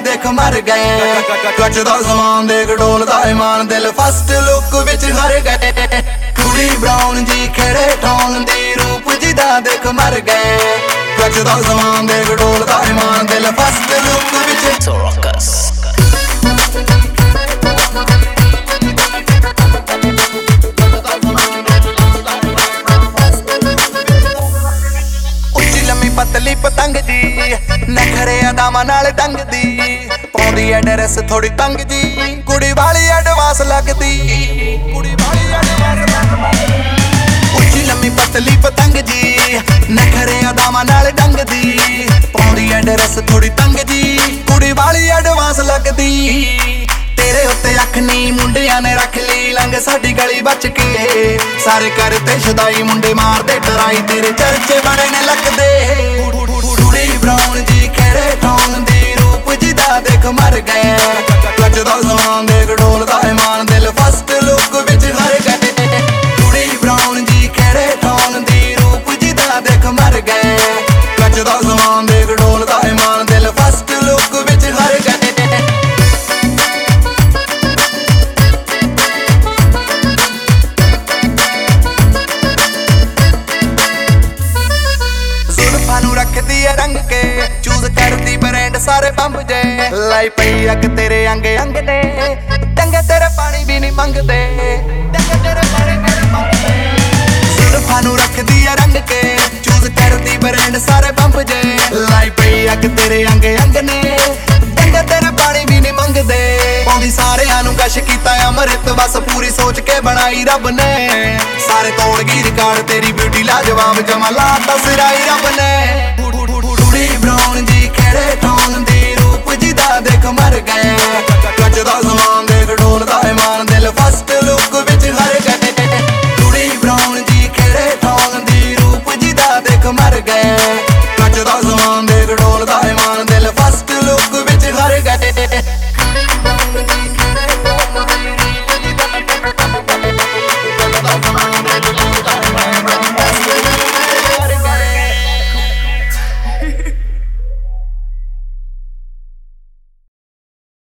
देख मर गए कचदा समान देख डोलदा ईमान दिल फर्स्ट लुक विच हर गए कुड़ी ब्राउन जी खेड़े ठौन दी रूप जिदा देख मर गए कचदा समान देख डोलदा ईमान दिल फर्स्ट लुक विच Sorocas. पतली पतंग जी नखरे अदामा नाल डंग दी पौंदी है ड्रेस थोड़ी तंग जी कुड़ी वाली एडवांस लगदी कुड़ी वाली एडवांस लगदी उच्ची लम्मी पतली पतंग जी नखरे अदामा नाल डंग दी पौंदी है ड्रेस थोड़ी तंग जी कुड़ी वाली एडवांस लगदी तेरे उत्ते अख नी मुंडियां ने रख ली लंघ साडी गली बच के सारे करते छदाई मुंडे मारदे डराई तेरे चर्चे बड़े ने लगदे कुड़ी ब्राउन जी खेड़े ठौन दी रूप जिदा देख मर गए कचदा समान देख डोलदा ईमान दिल फर्स्ट लुक विच हर गए कुड़ी ब्राउन जी खेड़े ठौन दी रूप जिदा देख मर गए कचदा समान देख डोलदा ईमान दिल फर्स्ट लुक विच हर गए रखदी है रंग के चूज करदी ब्रांड सारे बंब जे लाई पई अक तेरे अंग अंग ने डंगे तेरे पानी भी नहीं मंगदे डंगे तेरे पानी भी नहीं मंगदे सुल्फा नू रखदी है रंग के चूज करदी ब्रांड सारे बंब जे लाई पई अक तेरे अंग अंग ने डंगे तेरे पानी भी नहीं मंगदे पौंदी सारेयां नू कश कीता अमृत बस पूरी सोच के बनाई रब ने सारे तोड़ गई रिकॉर्ड तेरी ब्यूटी लाजवाब जमा लाता सिराई रब ने